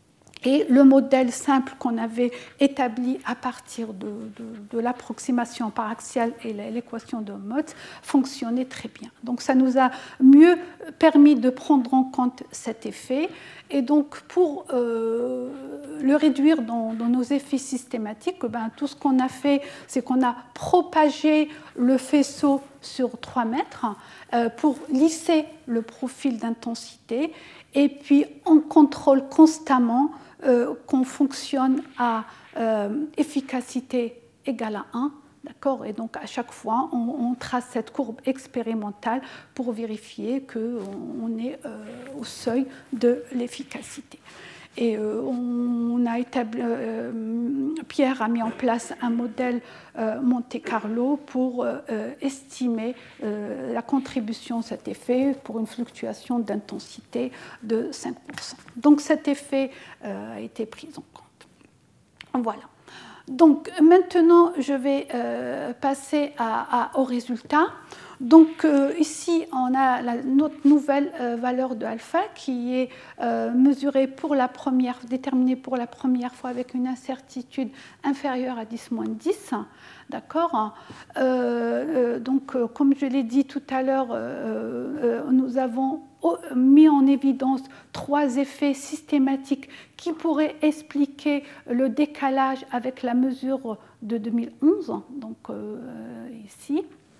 Et le modèle simple qu'on avait établi à partir de, de, de l'approximation paraxiale et l'équation de Motz fonctionnait très bien. Donc ça nous a mieux permis de prendre en compte cet effet. Et donc pour euh, le réduire dans, dans nos effets systématiques, ben, tout ce qu'on a fait, c'est qu'on a propagé le faisceau sur trois mètres euh, pour lisser le profil d'intensité. Et puis on contrôle constamment Euh, qu'on fonctionne à euh, efficacité égale à un, d'accord ? Et donc à chaque fois, on, on trace cette courbe expérimentale pour vérifier qu'on on est euh, au seuil de l'efficacité. Et euh, on a établi, euh, Pierre a mis en place un modèle euh, Monte Carlo pour euh, estimer euh, la contribution de cet effet pour une fluctuation d'intensité de cinq pour cent. Donc cet effet euh, a été pris en compte. Voilà. Donc maintenant, je vais euh, passer à, à, aux résultats. Donc euh, ici, on a la, notre nouvelle euh, valeur de alpha qui est euh, mesurée pour la première, déterminée pour la première fois avec une incertitude inférieure à dix moins dix. D'accord euh, euh, Donc, euh, comme je l'ai dit tout à l'heure, euh, euh, nous avons mis en évidence trois effets systématiques qui pourraient expliquer le décalage avec la mesure de deux mille onze, donc euh, ici.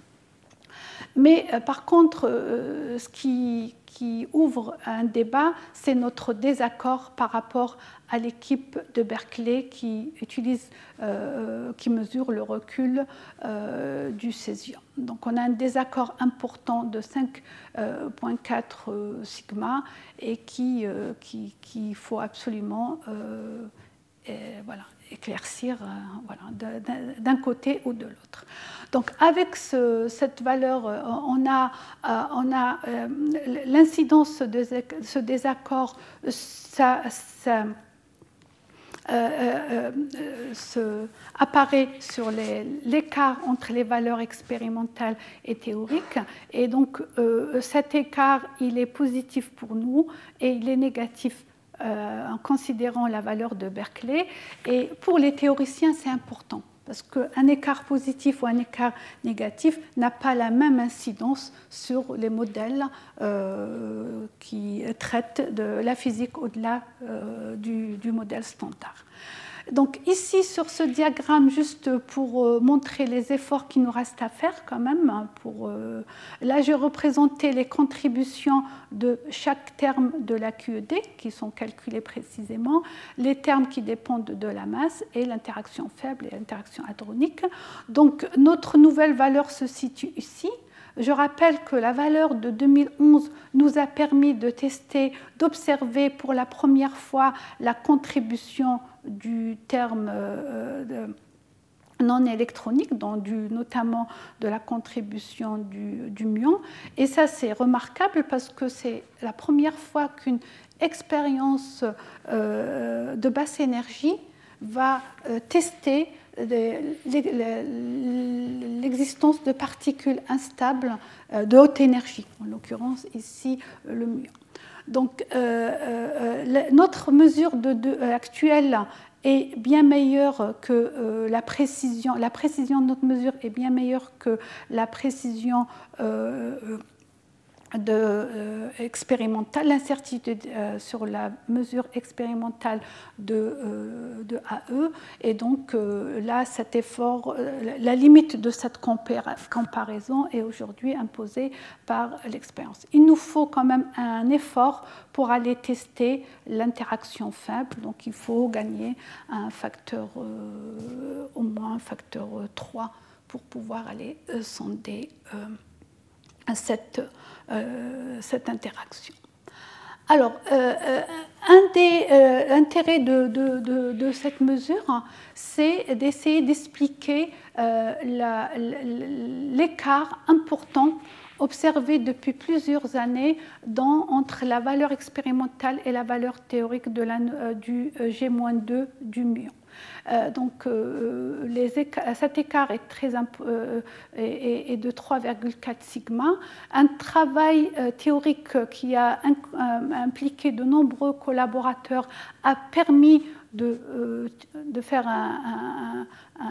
Mais euh, par contre, euh, ce qui, qui ouvre un débat, c'est notre désaccord par rapport à l'équipe de Berkeley qui, utilise, euh, qui mesure le recul euh, du césium. Donc on a un désaccord important de cinq virgule quatre euh, sigma et qu'il euh, qui, qui faut absolument euh, et, voilà, éclaircir euh, voilà, d'un côté ou de l'autre. Donc avec ce, cette valeur, on a, euh, on a euh, l'incidence de ce désaccord, ça, ça euh, euh, euh, se, apparaît sur l'écart entre les valeurs expérimentales et théoriques. Et donc euh, cet écart, il est positif pour nous et il est négatif Euh, en considérant la valeur de Berkeley. Et pour les théoriciens, c'est important, parce qu'un écart positif ou un écart négatif n'a pas la même incidence sur les modèles euh, qui traitent de la physique au-delà euh, du, du modèle standard. Donc ici, sur ce diagramme, juste pour euh, montrer les efforts qui nous restent à faire quand même, pour, euh, là j'ai représenté les contributions de chaque terme de la Q E D, qui sont calculés précisément, les termes qui dépendent de la masse et l'interaction faible et l'interaction hadronique. Donc notre nouvelle valeur se situe ici. Je rappelle que la valeur de deux mille onze nous a permis de tester, d'observer pour la première fois la contribution du terme euh, de non électronique, donc du, notamment de la contribution du, du muon. Et ça, c'est remarquable parce que c'est la première fois qu'une expérience euh, de basse énergie va euh, tester l'existence de particules instables de haute énergie, en l'occurrence ici le muon. Donc euh, euh, notre mesure de, de, actuelle est bien meilleure que euh, la précision, la précision de notre mesure est bien meilleure que la précision euh, de, euh, expérimentale, l'incertitude euh, sur la mesure expérimentale de, euh, de A E. Et donc euh, là, cet effort, euh, la limite de cette comparaison est aujourd'hui imposée par l'expérience. Il nous faut quand même un effort pour aller tester l'interaction faible. Donc il faut gagner un facteur, euh, au moins un facteur trois pour pouvoir aller euh, sonder euh, cette Euh, cette interaction. Alors, euh, un des euh, intérêts de, de, de, de cette mesure, c'est d'essayer d'expliquer euh, l'écart important observé depuis plusieurs années dans, entre la valeur expérimentale et la valeur théorique de la, euh, du G moins deux du muon. Euh, donc euh, les éca- cet écart est, très imp- euh, est, est de trois virgule quatre sigma. Un travail euh, théorique qui a in- euh, impliqué de nombreux collaborateurs a permis de, euh, de faire un, un, un,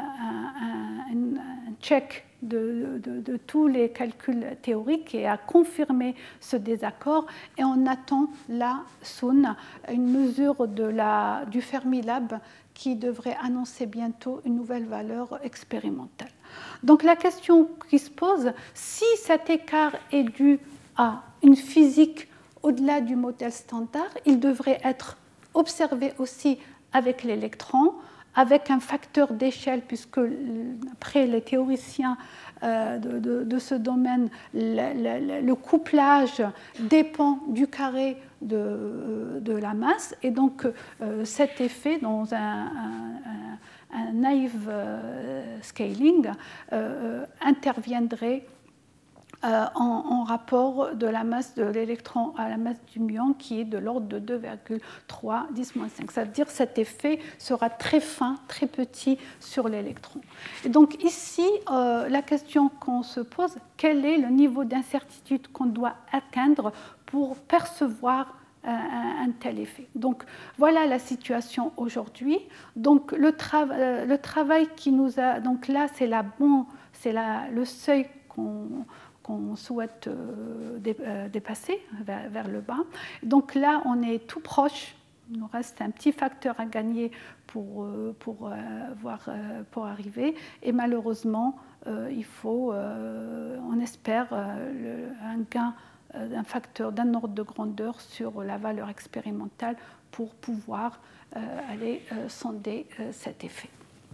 un, un, un check de, de, de tous les calculs théoriques et a confirmé ce désaccord. Et on attend là, soon, une mesure de la, du Fermilab qui devrait annoncer bientôt une nouvelle valeur expérimentale. Donc la question qui se pose, si cet écart est dû à une physique au-delà du modèle standard, il devrait être observé aussi avec l'électron, avec un facteur d'échelle, puisque après les théoriciens euh, de, de, de ce domaine, le, le, le couplage dépend du carré de, de la masse, et donc euh, cet effet dans un, un, un naive euh, scaling euh, interviendrait Euh, en, en rapport de la masse de l'électron à la masse du muon qui est de l'ordre de deux virgule trois dix moins cinq. Ça veut dire que cet effet sera très fin, très petit sur l'électron. Et donc ici, euh, la question qu'on se pose, quel est le niveau d'incertitude qu'on doit atteindre pour percevoir un, un tel effet. Donc voilà la situation aujourd'hui. Donc le, tra- euh, le travail qui nous a... Donc là, c'est, la bon, c'est la, le seuil qu'on... qu'on souhaite dépasser vers, vers le bas. Donc là, on est tout proche. Il nous reste un petit facteur à gagner pour, pour, voir, pour arriver. Et malheureusement, il faut, on espère, un gain d'un facteur d'un ordre de grandeur sur la valeur expérimentale pour pouvoir aller sonder cet effet.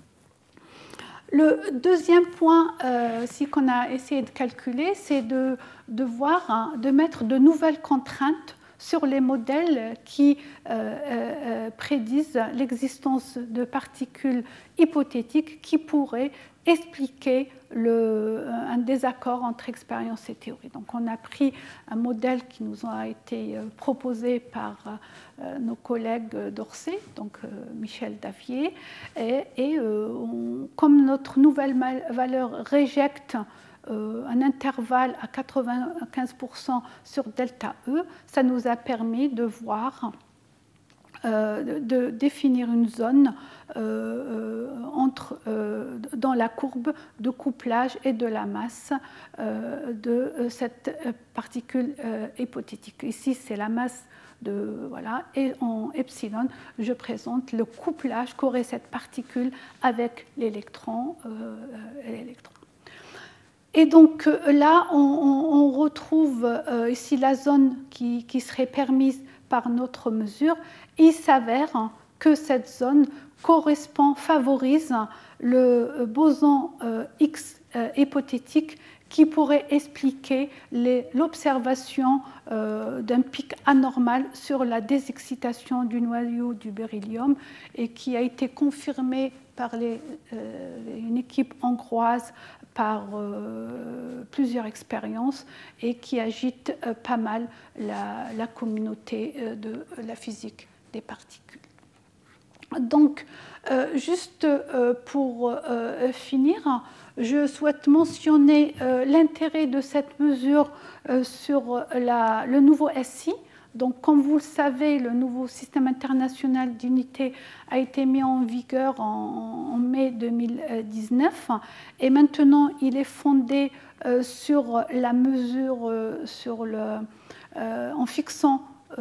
Le deuxième point, euh, si qu'on a essayé de calculer, c'est de, de voir, hein, de mettre de nouvelles contraintes sur les modèles qui euh, euh, prédisent l'existence de particules hypothétiques qui pourraient expliquer le, un désaccord entre expérience et théorie. Donc on a pris un modèle qui nous a été proposé par euh, nos collègues d'Orsay, donc euh, Michel Davier, et, et euh, on, comme notre nouvelle valeur réjecte Euh, un intervalle à quatre-vingt-quinze pour cent sur delta E, ça nous a permis de voir, euh, de définir une zone euh, entre, euh, dans la courbe de couplage et de la masse euh, de cette particule euh, hypothétique. Ici, c'est la masse de, voilà, et en epsilon, je présente le couplage qu'aurait cette particule avec l'électron. Euh, l'électron. Et donc là, on, on retrouve euh, ici la zone qui, qui serait permise par notre mesure. Il s'avère que cette zone correspond, favorise le boson euh, X euh, hypothétique qui pourrait expliquer les, l'observation euh, d'un pic anormal sur la désexcitation du noyau du beryllium et qui a été confirmé par les, euh, une équipe hongroise par euh, plusieurs expériences et qui agite euh, pas mal la, la communauté euh, de la physique des particules. Donc, euh, juste euh, pour euh, finir, je souhaite mentionner euh, l'intérêt de cette mesure euh, sur la, le nouveau S I. Donc, comme vous le savez, le nouveau système international d'unité a été mis en vigueur en, en mai deux mille dix-neuf et maintenant il est fondé euh, sur la mesure, euh, sur le, euh, en fixant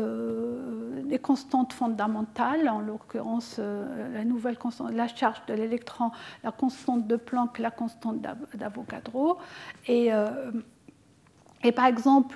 euh, des constantes fondamentales, en l'occurrence euh, la nouvelle constante, la charge de l'électron, la constante de Planck, la constante d'Avogadro. Et euh, Et par exemple,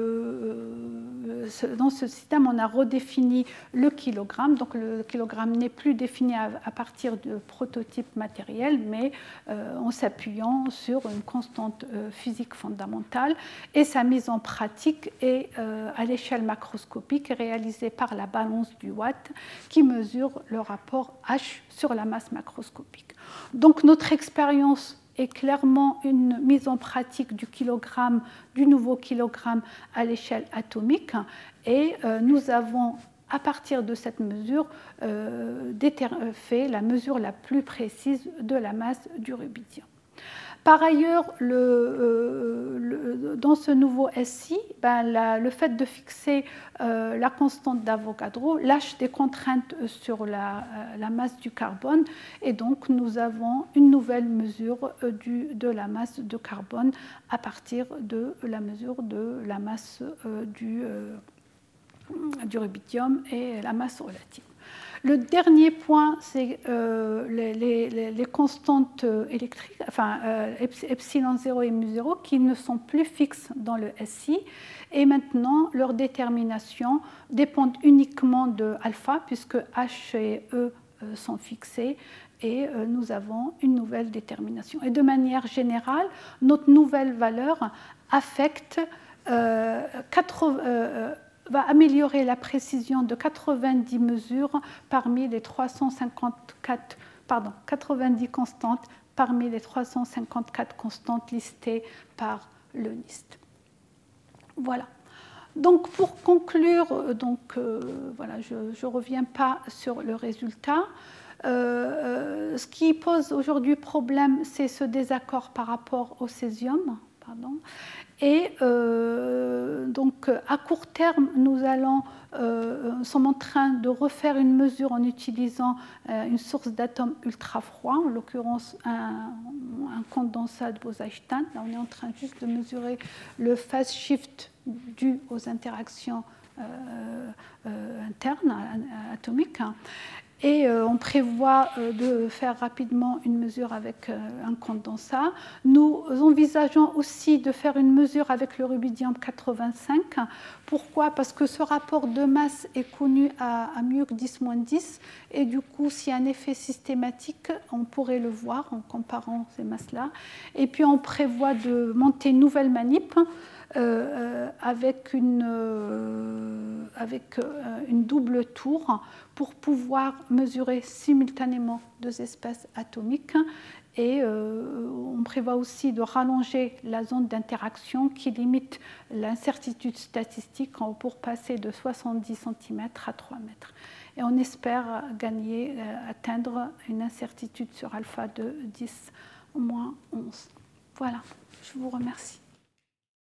le, dans ce système, on a redéfini le kilogramme. Donc le kilogramme n'est plus défini à, à partir de prototypes matériels, mais euh, en s'appuyant sur une constante euh, physique fondamentale. Et sa mise en pratique est euh, à l'échelle macroscopique, réalisée par la balance du watt, qui mesure le rapport H sur la masse macroscopique. Donc notre expérience est clairement une mise en pratique du kilogramme, du nouveau kilogramme à l'échelle atomique. Et euh, nous avons à partir de cette mesure, euh, fait la mesure la plus précise de la masse du rubidium. Par ailleurs, le, euh, le, dans ce nouveau S I, ben, la, le fait de fixer euh, la constante d'Avogadro lâche des contraintes sur la, la masse du carbone, et donc nous avons une nouvelle mesure du, de la masse de carbone à partir de la mesure de la masse euh, du, euh, du rubidium et la masse relative. Le dernier point, c'est euh, les, les, les constantes électriques, enfin euh, epsilon zéro et mu zéro, qui ne sont plus fixes dans le S I. Et maintenant, leur détermination dépend uniquement de alpha, puisque H et E euh, sont fixés. Et euh, nous avons une nouvelle détermination. Et de manière générale, notre nouvelle valeur affecte euh, quatre, euh, va améliorer la précision de quatre-vingt-dix mesures parmi les trois cent cinquante-quatre, pardon, quatre-vingt-dix constantes parmi les trois cent cinquante-quatre constantes listées par le NIST. Voilà. Donc pour conclure, donc, euh, voilà, je ne reviens pas sur le résultat. Euh, ce qui pose aujourd'hui problème, c'est ce désaccord par rapport au césium. Pardon. Et euh, donc, à court terme, nous allons, euh, sommes en train de refaire une mesure en utilisant euh, une source d'atomes ultra froids, en l'occurrence un, un condensat de Bose-Einstein. Là, on est en train juste de mesurer le phase shift dû aux interactions euh, euh, internes atomiques. Et euh, on prévoit euh, de faire rapidement une mesure avec euh, un condensat. Nous envisageons aussi de faire une mesure avec le rubidium quatre-vingt-cinq. Pourquoi? Parce que ce rapport de masse est connu à, à mieux que dix moins dix. Et du coup, s'il y a un effet systématique, on pourrait le voir en comparant ces masses-là. Et puis, on prévoit de monter une nouvelle manip. Euh, avec, une, euh, avec euh, une double tour pour pouvoir mesurer simultanément deux espèces atomiques. Et euh, on prévoit aussi de rallonger la zone d'interaction qui limite l'incertitude statistique pour passer de soixante-dix centimètres à trois mètres. Et on espère gagner, euh, atteindre une incertitude sur alpha de dix moins onze. Voilà, je vous remercie.